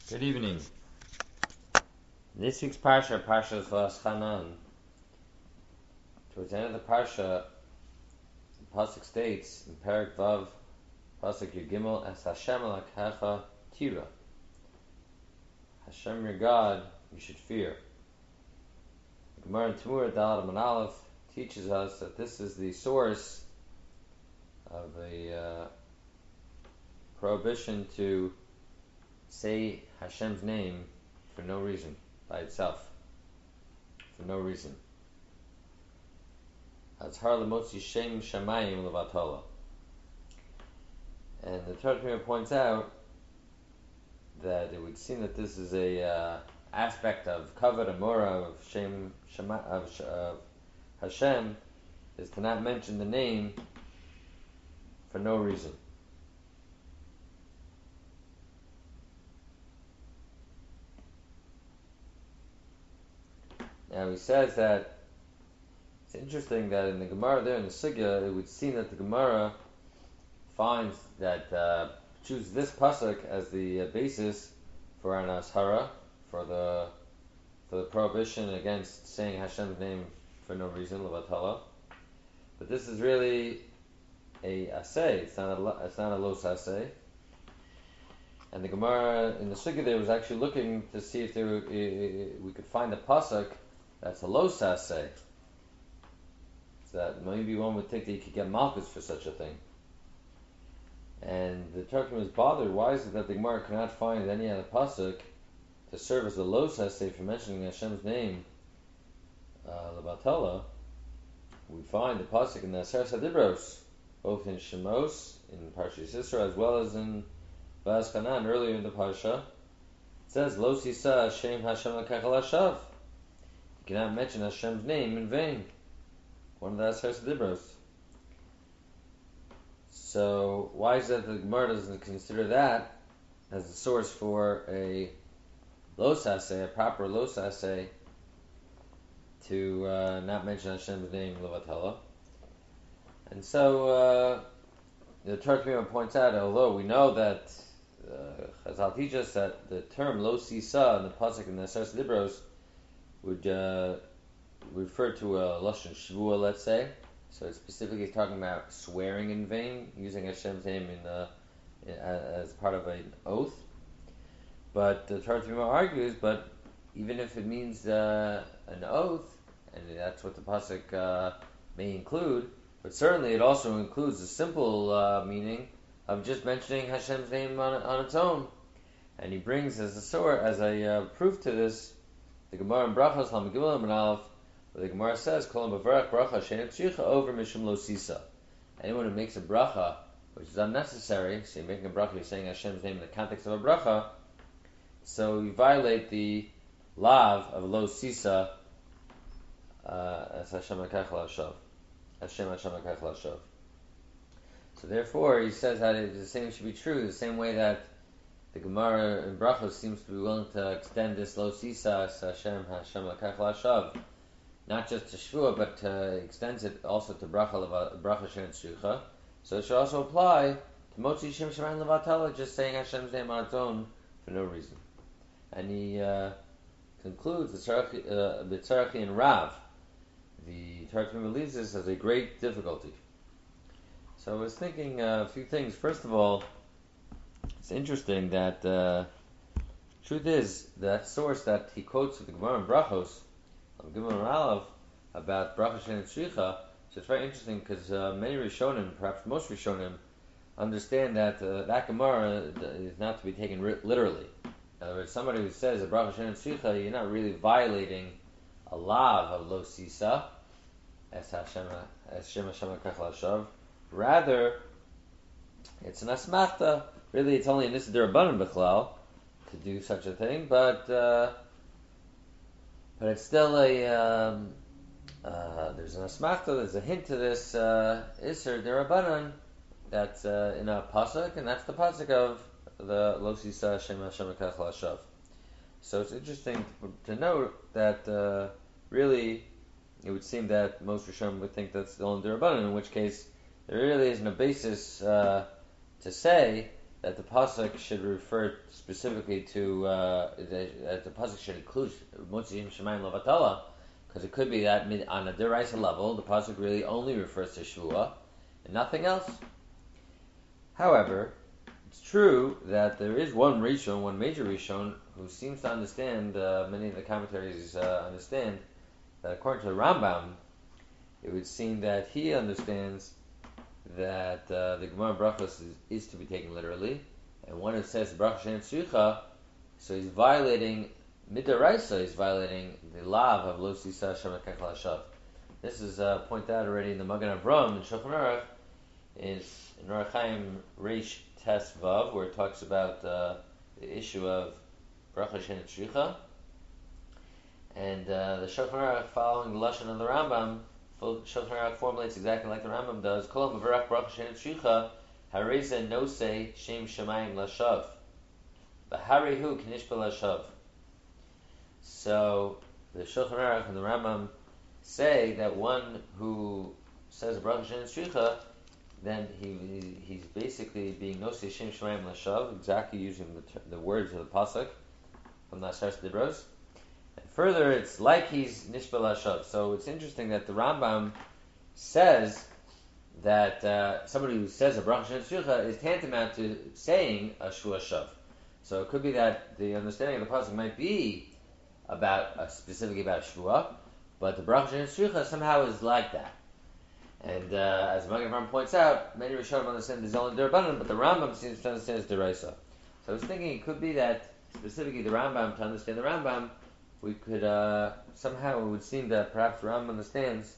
Good evening. This week's parsha, Parshas V'aschanan, towards the end of the parsha, the pasuk states in Perek Vav, pasuk Yud Gimel, "Es Hashem Elokecha Tira." Hashem, your God, you should fear. The Gemara in Tamura Daled Amud Aleph teaches us that this is the source of a prohibition to say Hashem's name for no reason, by itself, for no reason. Azhar lemotzi shem shamayim levatola. And the Torah points out that it would seem that this is a aspect of kavod amora of Hashem is to not mention the name for no reason. Now he says that it's interesting that in the Gemara there in the Sugya, it would seem that the Gemara finds that chooses this pasuk as the basis for an ashara, for the prohibition against saying Hashem's name for no reason, levatala. But this is really a asay. It's not a los asay. And the Gemara in the Sugya there was actually looking to see if we could find a pasuk that's a los asay. So that maybe one would think that you could get malchus for such a thing. And the Torah was bothered. Why is it that the Gemara cannot find any other pasuk to serve as a los asay for mentioning Hashem's name, lebatala? We find the pasuk in the Aseret Hadibros, both in Shemos, in Parshas Yisro, as well as in V'aschanan earlier in the parsha. It says, "Lo sisa Hashem Hashem Elokecha Lashav." You cannot mention Hashem's name in vain. One of the Aseret Hadibros. So why is it that the Gemara doesn't consider that as the source for a los asay, a proper los asay, to not mention Hashem's name levatala? And so the Torah points out, although we know that Chazal teaches that the term lo sisa in the pasuk in the Aseret Dibros would refer to a lashon shvua, let's say. So it's specifically talking about swearing in vain, using Hashem's name as part of an oath. But the Torah argues, but even if it means an oath, and that's what the pasuk may include, but certainly it also includes the simple meaning of just mentioning Hashem's name on its own. And he brings as a proof to this the Gemara in Brachos Lamed Gimel Amud Aleph, where the Gemara says, "Kol b'varach bracha she'ein tzricha over mishum lo sisa." Anyone who makes a bracha which is unnecessary, so you're making a bracha, you're saying Hashem's name in the context of a bracha, so you violate the lav of lo sisa as Hashem Elokecha Lashav. Hashem Elokecha Lashav. So therefore, he says that the same should be true, the same way that the Gemara in Brachos seems to be willing to extend this lo sisa as Hashem Elokecha Lashav, not just to Shvua, but extends it also to bracha she'ein tzricha. So it should also apply to motzi shem shamayim levatala, just saying Hashem's name on its own for no reason. And he concludes the Tzarachi in Rav. The Torah believes this as a great difficulty. So I was thinking a few things. First of all, it's interesting that truth is that source that he quotes with the Gemara in Brachos, Gimel and Aleph, about bracha she'ein tzricha. So it's very interesting because many Rishonim, perhaps most Rishonim, understand that that Gemara is not to be taken literally. In other words, somebody who says a bracha she'ein tzricha, you're not really violating a lav of lo sisa, as Hashem Elokecha Lashav. Rather, it's an asmachta. Really, it's only in this derabanan b'chlal to do such a thing, but it's still there's an asmachta, there's a hint to this iser derabanan that's in a pasuk, and that's the pasuk of the lo sisa Hashem Elokecha Lashav. So it's interesting to note that really it would seem that most Rishonim would think that's still in derabanan, in which case there really isn't a basis to say that the pasuk should refer specifically to that the pasuk should include Motzim Shemayim Levatala, because it could be that on a deraisa level, the pasuk really only refers to Shvuah and nothing else. However, it's true that there is one Rishon, one major Rishon, who seems to understand. Many of the commentaries understand that according to the Rambam, it would seem that he understands that the Gemara Brachos is to be taken literally, and when it says Bracha Shein Tzricha, so he's violating Midaraisa, he's violating the lav of Lo Sisa Hashem Lekech Lashav. This is pointed out already in the Magen Avram in Shulchan Aruch, in Orach Chaim Reish Tes Vav, where it talks about the issue of Bracha Shein Tzricha, and the Shulchan Aruch, following the lashon of the Rambam, Shulchan Aruch formulates exactly like the Rambam does. Kol Mavarach Bracha Shein Tzricha Hareza Nosei Shem Shemayim Lashav B'Harihu K'Nishba Lashav. So the Shulchan Aruch and the Rambam say that one who says Bracha Shein Tzricha, then he's basically being Nosei Shem Shemayim Lashav, exactly using the words of the pasuk from the Asher Dibros. And further, it's like he's Nishba Lashav. So it's interesting that the Rambam says that somebody who says a Bracha Shein Tzricha is tantamount to saying a Shua Shav. So it could be that the understanding of the pasuk might be specifically about Shua, but the Bracha Shein Tzricha somehow is like that. And as Magen Avram points out, many Rishonim understand the Zol and Derabanan, but the Rambam seems to understand it's Deraisa. So I was thinking it could be that specifically the Rambam, to understand the Rambam, we could somehow, it would seem that perhaps the Rambam understands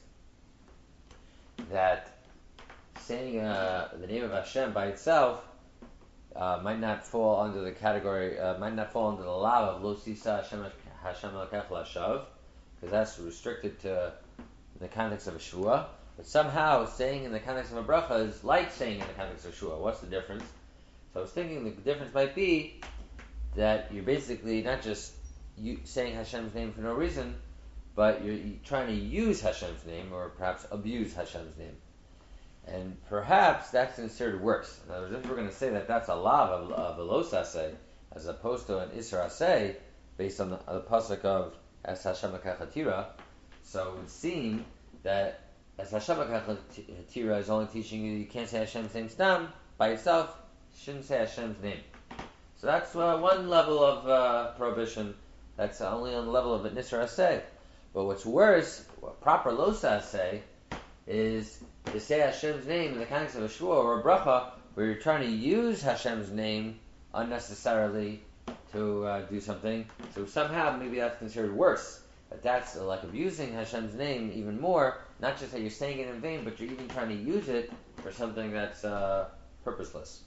that saying the name of Hashem by itself might not fall under the category, might not fall under the law of Lo Sisa Hashem Lekech Lashav, because that's restricted to the context of a Shua. But somehow saying in the context of a bracha is like saying in the context of Shua. What's the difference? So I was thinking the difference might be that you're basically not just saying Hashem's name for no reason, but you're trying to use Hashem's name, or perhaps abuse Hashem's name. And perhaps that's considered worse. In other words, if we're going to say that that's a lav of a los aseh, as opposed to an isra aseh, based on the pasuk of Es Hashem Lekech Hatira, so it would seem that as Hashem Lekech Hatira is only teaching you can't say Hashem's name stam by itself, you shouldn't say Hashem's name. So that's one level of prohibition. That's only on the level of an isra aseh. But what's worse, proper los aseh, is to say Hashem's name in the context of a shua or a bracha, where you're trying to use Hashem's name unnecessarily to do something. So somehow maybe that's considered worse. But that's like abusing Hashem's name even more. Not just that you're saying it in vain, but you're even trying to use it for something that's purposeless.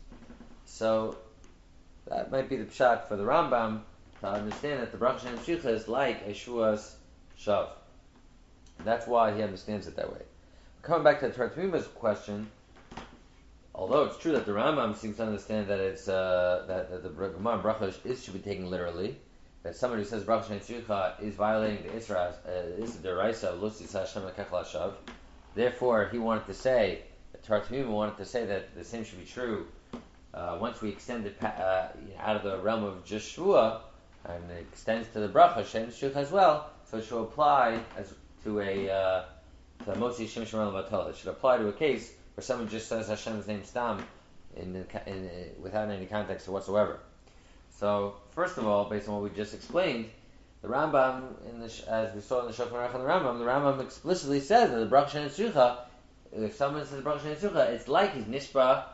So that might be the pshat for the Rambam to understand that the Bracha Shein Tzricha is like a shua's shav. That's why he understands it that way. Coming back to the Torah Tamima's question, although it's true that the Rambam seems to understand that it's that the Gemara Bracha should be taken literally, that somebody who says Bracha Shein Tzricha is violating the Isra Deraisa of Lo Sisa Hashem Lekech Lashav. Therefore, he wanted to say, the Torah Tamima wanted to say that the same should be true once we extend it out of the realm of just Shua, and it extends to the Bracha Shein Tzricha as well, so it should apply as to a the Motzi Shem Shemayim Levatala. It should apply to a case where someone just says Hashem's name stam without any context whatsoever. So, first of all, based on what we just explained, the Rambam, as we saw in the Shulchan Aruch and the Rambam explicitly says that the Bracha Shein Tzricha, if someone says Bracha Shein Tzricha, it's like he's nishba,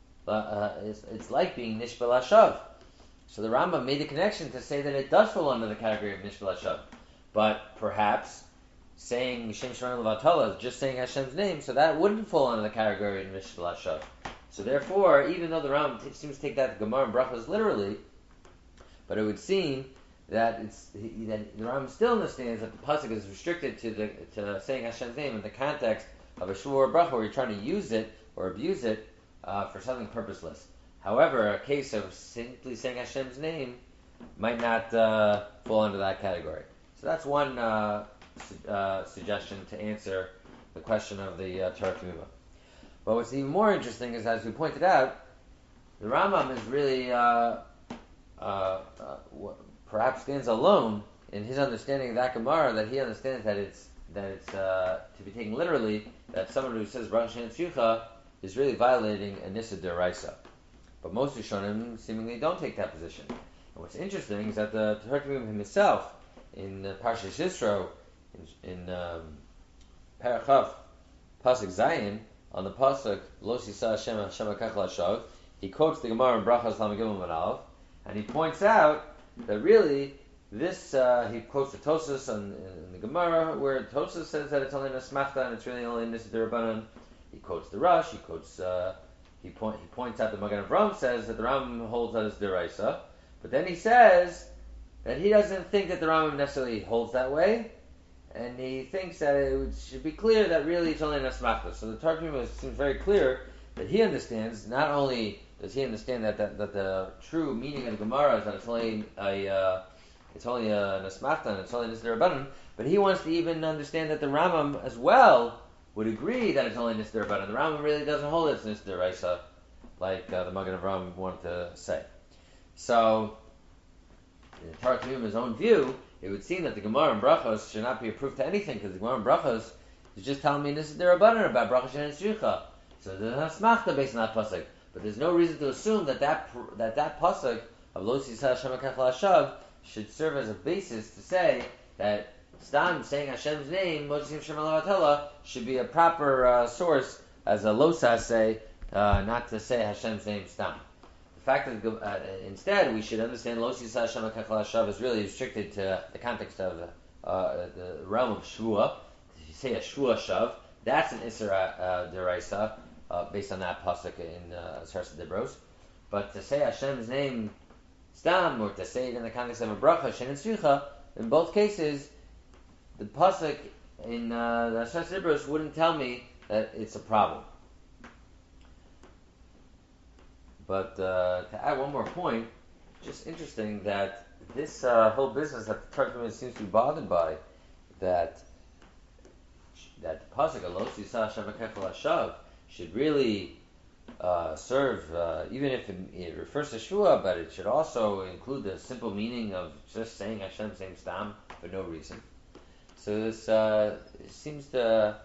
it's like being nishba lashav. So the Rambam made a connection to say that it does fall under the category of nishba lashav, but perhaps saying Shem Shemayim Levatala is just saying Hashem's name, so that wouldn't fall under the category of nishba lashav. So therefore, even though the Rambam seems to take that Gemara and Brachos literally, but it would seem that that the Rambam still understands that the pasuk is restricted to saying Hashem's name in the context of a shua or bracha, where you're trying to use it or abuse it for something purposeless. However, a case of simply saying Hashem's name might not fall under that category. So that's one suggestion to answer the question of the Torah Tamima. But what's even more interesting is, as we pointed out, the Rambam is really perhaps stands alone in his understanding of that Gemara, that he understands that it's to be taken literally, that someone who says Baruch Hashem Tzricha is really violating a Nissa Deraisa. But most Rishonim seemingly don't take that position. And what's interesting is that the Terech himself, in Parshas Yisro, in Parachav, Pasuk Zayin, on the Pasuk, Lo Sisa Hashem Hashem HaKach Lashav, he quotes the Gemara in Brachas Lamagimel Manalav, and he points out that really this, he quotes the Tosas in the Gemara, where Tosas says that it's only an Asmachta and it's really only a Nisa Derabanan. He quotes the Rush, he points out that Magen Avraham says that the Rambam holds that as Deraisa, but then he says that he doesn't think that the Rambam necessarily holds that way, and he thinks that it should be clear that really it's only an Asmachta. So the Targum seems very clear that he understands, not only does he understand that the true meaning of the Gemara is that it's only an Asmachta and it's only an Nisdarabanan, but he wants to even understand that the Rambam as well would agree that it's only Nisdarabanan. The Rambam really doesn't hold it as Nisdaraisa, like the Magen Avraham wanted to say. So, in Targum, his own view, it would seem that the Gemara in Brachos should not be approved to anything, because the Gemara in Brachos is just telling me this is Derabanan about Baruch Hashem Tzricha. So there's an Asmachta based on that pasuk, but there's no reason to assume that pasuk of Lo Sisa Hashem HaKach Lashav should serve as a basis to say that Stam saying Hashem's name, Moshe Shem Alavatella, should be a proper source as a losa say, not to say Hashem's name Stam. The fact that instead we should understand Lo Sisa Hashem HaKach Lashav is really restricted to the context of the realm of Shvua. If you say a Shvua Shav, that's an Isra Deraisa, based on that pasuk in Sarsa Dibros. But to say Hashem's name Stam, or to say it in the context of a bracha, Shen and Tzricha, in both cases, the pasuk in the Sarsa Dibros wouldn't tell me that it's a problem. But to add one more point, just interesting that this whole business that the Targum seems to be bothered by, that the pasuk of Lo Sisa Hashem HaKach Lashav should really serve, even if it refers to Shua, but it should also include the simple meaning of just saying Hashem's name Stam for no reason. So this seems to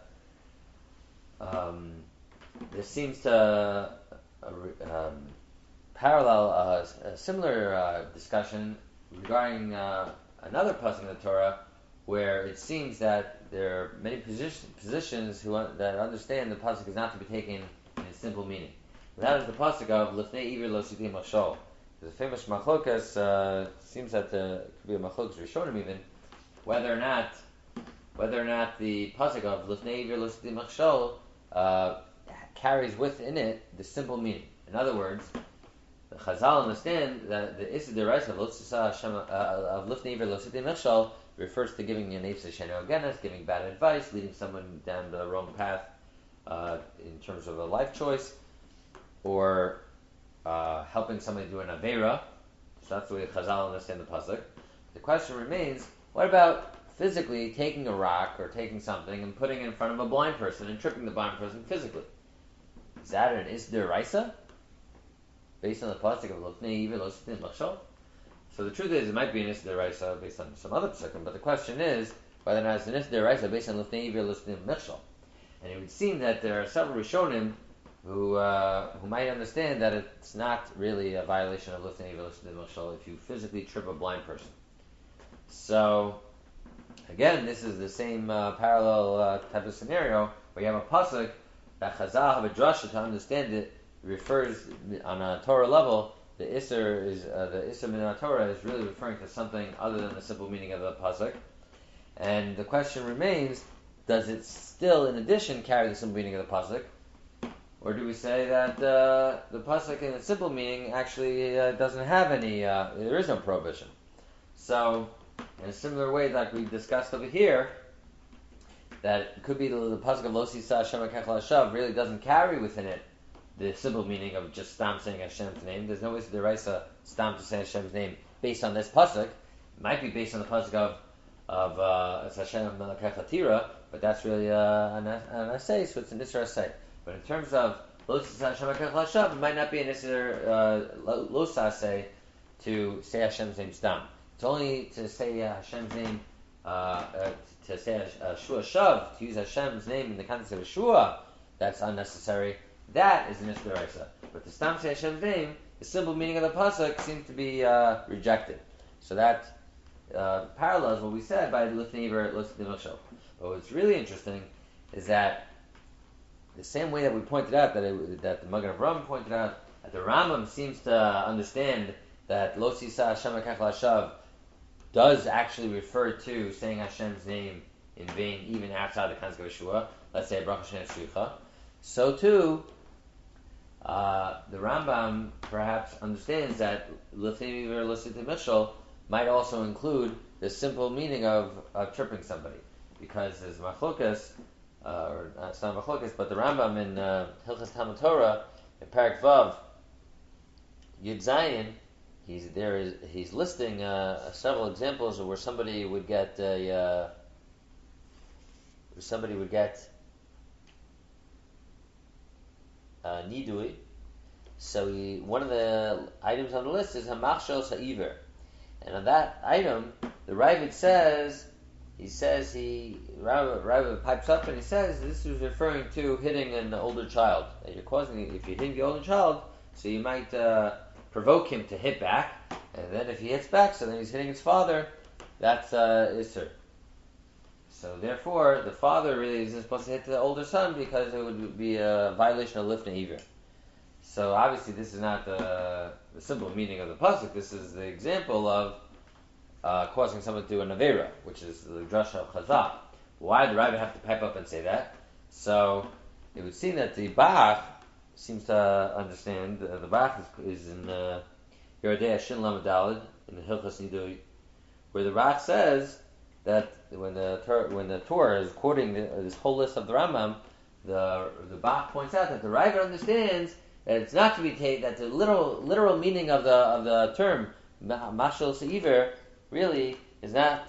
parallel a similar discussion regarding another pasuk in the Torah, where it seems that there are many positions that understand the pasuk is not to be taken in its simple meaning. And that is the pasuk of Lifnei Iver Lo Sitim Machshol. There's a famous machlokas. Seems that it could be a machlokas Rishonim even, whether or not the pasuk of Lifnei Iver Lo Sitim Machshol carries within it the simple meaning. In other words, the Chazal understand that the Issa Deraisa of Lifnei Iver Lo Sitim Machshol refers to giving an Eifsa Sheno Agenes, giving bad advice, leading someone down the wrong path in terms of a life choice, or helping somebody do an Aveira. So that's the way Chazal understand the pasuk. The question remains, what about physically taking a rock or taking something and putting it in front of a blind person and tripping the blind person physically? Is that an Is Deraisa? Based on the pasuk of Lifnei Iver Lo Sitim Machshol? So the truth is, it might be an Is Deraisa based on some other psukim, but the question is whether or not it's an Is Deraisa based on Lifnei Iver Lo Sitim Machshol. And it would seem that there are several Rishonim who might understand that it's not really a violation of Lifnei Iver Lo Sitim Machshol if you physically trip a blind person. So again, this is the same parallel type of scenario where you have a pasuk that Chazal have a drasha to understand it refers on a Torah level. The Isser min Torah is really referring to something other than the simple meaning of the pasuk, and the question remains: does it still, in addition, carry the simple meaning of the pasuk, or do we say that the pasuk in its simple meaning actually doesn't have any? There is no prohibition. So, in a similar way, like we discussed over here, that it could be the pasuk of Lo Sisa Hashem HaKach Lashav really doesn't carry within it the simple meaning of just Stam saying Hashem's name. There's no way to deraisa Stam to say Hashem's name based on this pasuk. It might be based on the pasuk of Hashem Melech Hatira, but that's really an essay, so it's an Isra essay. But in terms of it might not be a necessary losase to say Hashem's name stam. It's only to say Hashem's name, to say Shua Shav, to use Hashem's name in the context of a Shua, that's unnecessary. That is an Isdaraisa. But to stam say Hashem's name, the simple meaning of the pasuk seems to be rejected. So that parallels what we said by Lifnei Iver Lifnei Mishal. But what's really interesting is that the same way that we pointed out that the Magen Avraham pointed out that the Rambam seems to understand that Lo Sisa Hashem Ekach Lashav does actually refer to saying Hashem's name in vain even outside the context of Yeshua. Let's say Baruch Hashem Shlicha. So too, the Rambam perhaps understands that Lifnei Iver Lifnei Mishal might also include the simple meaning of tripping somebody, because there's machlokas, or it's not machlokas, but the Rambam in Hilchas Talmud Torah in Parak Vav Yud Zayin, he's listing several examples of where somebody would get nidui. So one of the items on the list is hamachshel sa'iver. And on that item, the Ravid says, Ravid pipes up and he says this is referring to hitting an older child. That you're causing, if you're hitting the older child, so you might provoke him to hit back, and then if he hits back, so then he's hitting his father, that's Isser. So therefore, the father really isn't supposed to hit the older son because it would be a violation of Lifnei Iver. So obviously this is not the simple meaning of the pasuk. This is the example of causing someone to do an avera, which is the drasha of Chazal. Why did the rabbi have to pipe up and say that? So it would seem that the Bach seems to understand. The Bach is in Yerodei Shin Lamed Daled in the Hilchas Nidui, where the Bach says that when the Torah is quoting this whole list of the Rambam, the Bach points out that the rabbi understands that it's not to be taken, that the literal meaning of the term mashal seiver really is not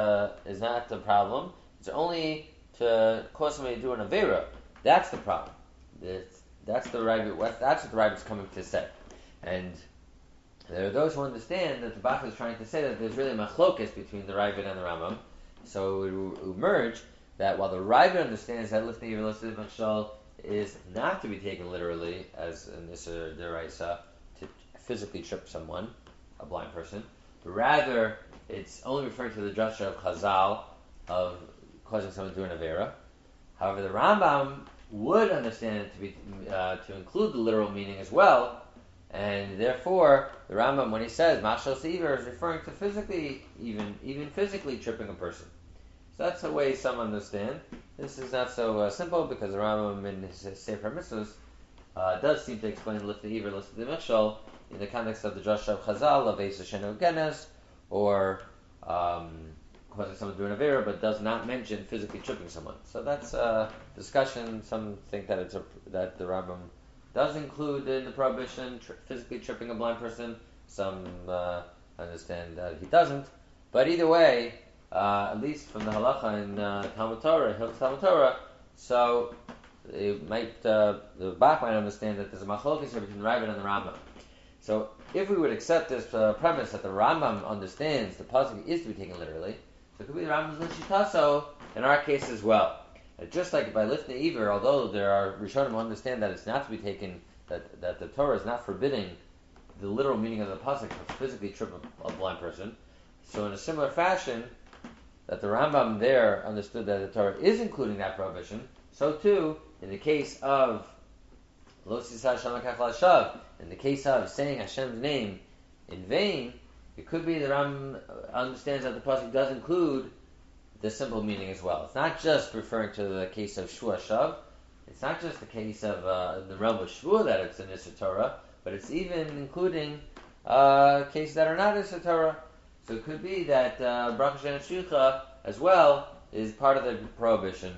the problem. It's only to cause somebody to do an avera. That's the problem. That's what the rabbi is coming to say. And there are those who understand that the Bach is trying to say that there's really a machlokes between the Ravid and the Rambam. So it will emerge that while the Ravid understands that Lifnei Iver Lifnei Mishal is not to be taken literally as an Isser Deraisa to physically trip someone, a blind person, but rather it's only referring to the drasha of Chazal of causing someone to do an Avera. However, the Rambam would understand it to be to include the literal meaning as well, and therefore the Rambam, when he says Mashal Seiver, is referring to physically, even physically tripping a person. So that's the way some understand. This is not so simple, because the Rambam in his Sefer Mitzvos does seem to explain Lifnei Iver Lifnei Mishal in the context of the drasha of Chazal of Eis Shenu Genes, or causing someone to do an avera, but does not mention physically tripping someone. So that's a discussion. Some think that that the Rambam does include in the prohibition physically tripping a blind person. Some understand that he doesn't. But either way, at least from the halacha in Talmud Torah, Hilchos Talmud Torah, so it might the Bach might understand that there's a machlokes here between the Ravid and the Rambam. So if we would accept this premise that the Rambam understands the pasuk is to be taken literally, so it could be the Rambam's Lishitaso in our case as well. Just like by Lifnei Iver, although there are Rishonim who understand that it's not to be taken, that the Torah is not forbidding the literal meaning of the pasuk to physically trip a blind person. So in a similar fashion, that the Rambam there understood that the Torah is including that prohibition, so too, in the case of Lo Sisa Hashem Ekach Lashav, in the case of saying Hashem's name in vain, it could be that Rambam understands that the pasuk does include the simple meaning as well. It's not just referring to the case of Shua Shav. It's not just the case of the realm of Shua that it's an Issur Torah, but it's even including cases that are not Issur Torah. So it could be that Baruch Hashem Shlicha as well is part of the prohibition.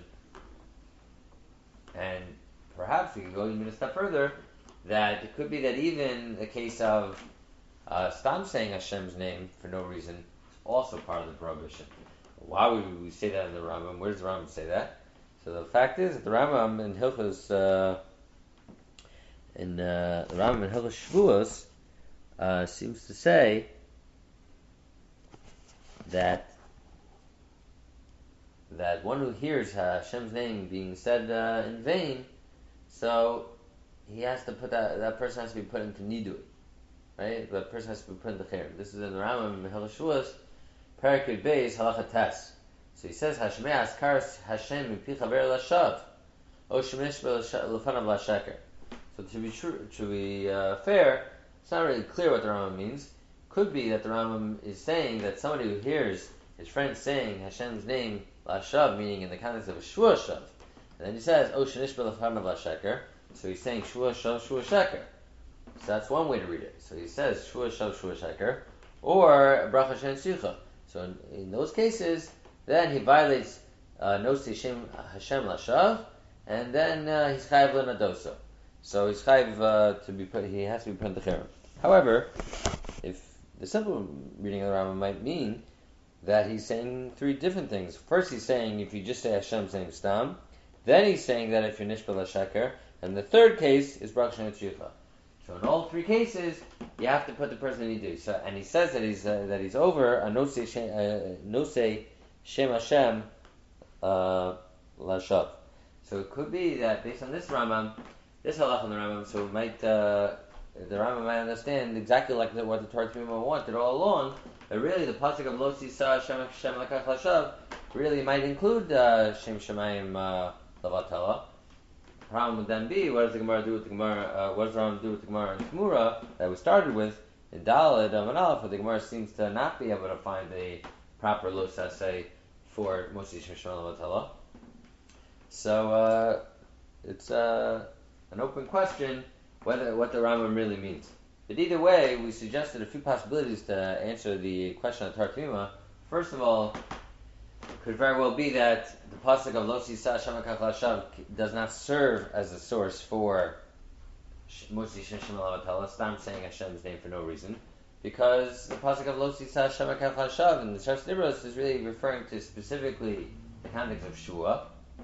And perhaps we could go even a step further, that it could be that even the case of Stam saying Hashem's name for no reason is also part of the prohibition. Why would we say that in the Rambam? Where does the Rambam say that? So the fact is that the Rambam in Hilchos in the Rambam in Hilchos Shavuos seems to say that one who hears Hashem's name being said in vain, so he has to put that person has to be put into nidui, right? That person has to be put into cherem. This is in the Rambam in Hilchos Shavuos, Perek Yud Beis Halacha Tes. So he says, Hashemei Askar Hashem Mipi Chaver Lashav, O Shemish Lefanav Lasheker. So to be fair, it's not really clear what the Rambam means. Could be that the Rambam is saying that somebody who hears his friend saying Hashem's name Lashav, meaning in the context of a Shua Shav, and then he says, O Shemish Lefanav Lasheker, so he's saying Shua Shav, Shua Sheker. So that's one way to read it. So he says Shua Shav, Shua Sheker, or Bracha Shen Sicha. So in those cases, then he violates Nosi Hashem Lashav, and then he's chayiv l'nadoso. So he's chayiv to be put. He has to be put in the cherem. However, if the simple reading of the Rambam might mean that he's saying three different things. First, he's saying if you just say Hashem's name stam, then he's saying that if you're nishbal hasheker, and the third case is bracha shen tzricha. So in all three cases, you have to put the person in nidu. So, and he says that he's over a nosei shem Hashem lashav. So it could be that based on this Rambam, this halach in the Rambam, so it might the Rambam might understand exactly like what the Torah Tumah wanted all along. But really, the pasuk of Lo Sisa Shem Lakach Lashav really might include Shem Shemayim Lavatala. The problem would then be, what does the Gemara do with the Gemara? What does the Rambam do with the Gemara in Shmura that we started with in Daled and Aleph? Where the Gemara seems to not be able to find a proper Lo Saseh for Moshe Shem Shemayim Lavatala. So it's an open question what the Rambam really means. But either way, we suggested a few possibilities to answer the question of Torah Tumah. First of all, it could very well be that the pasuk of Lo Sisa Hashem Lakach Lashav does not serve as a source for Moshe Shem Lavatala, Stam saying Hashem's name for no reason, because the pasuk of Lo Sisa Hashem Lakach Lashav in the Shas Nibros is really referring to specifically the context of Shua.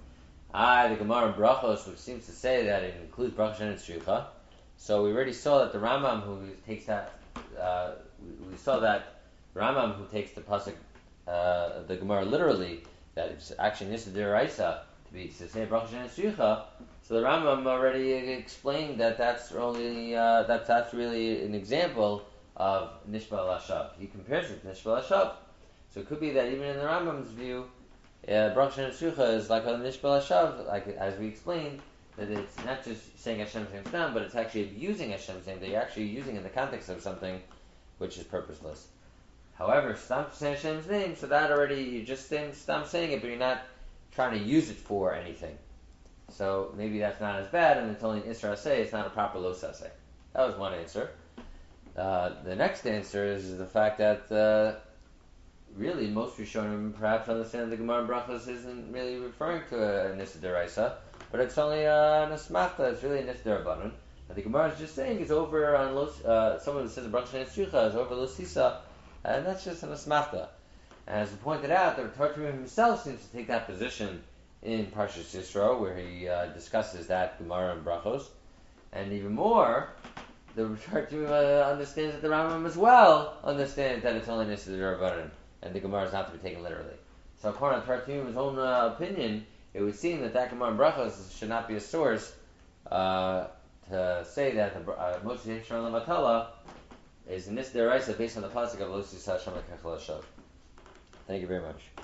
The Gemara in Brachos, which seems to say that it includes Bracha Shen Tzricha. So we already saw that the Rambam who takes that, we saw that Rambam who takes the pasuk, the Gemara literally, that it's actually Nisa D'Oraisa to say Bracha Shen Tzricha. So the Rambam already explained that that's really an example of Nishba Lashav. He compares it to Nishba Lashav. So it could be that even in the Rambam's view, Bracha Shen Tzricha is like a Nishba Lashav, like as we explained, that it's not just saying Hashem's name stam, but it's actually using Hashem's name that you're actually using in the context of something which is purposeless. However, stam saying Hashem's name, so that already you just stam saying it, but you're not trying to use it for anything. So maybe that's not as bad, and it's only an Isra Aseh, it's not a proper Lo Saseh. That was one answer. The next answer is the fact that really most Rishonim perhaps understand the Gemara in Brachos isn't really referring to a Nisa D'Oraisa, but it's only an Asmachta, it's really a Nisa D'Rabbanan. And the Gemara is just saying it's over on someone who says Bracha Shen Tzricha is over Lo Sisa, and that's just an Asmachta. And as we pointed out, the Torah Tumah himself seems to take that position in Parshas Yisro, where he discusses that Gemara in Brachos. And even more, the Torah Tumah understands that the Rambam as well understands that it's only Nisa D'Rabbanan, and the Gemara is not to be taken literally. So according to Torah Tumah's own opinion, it would seem that Gemara in Brachos should not be a source to say that Moshe Yisrael Matala is Nis Deraisa based on the pasuk of Lo Sisa Hashem Lakach Lashav. Thank you very much.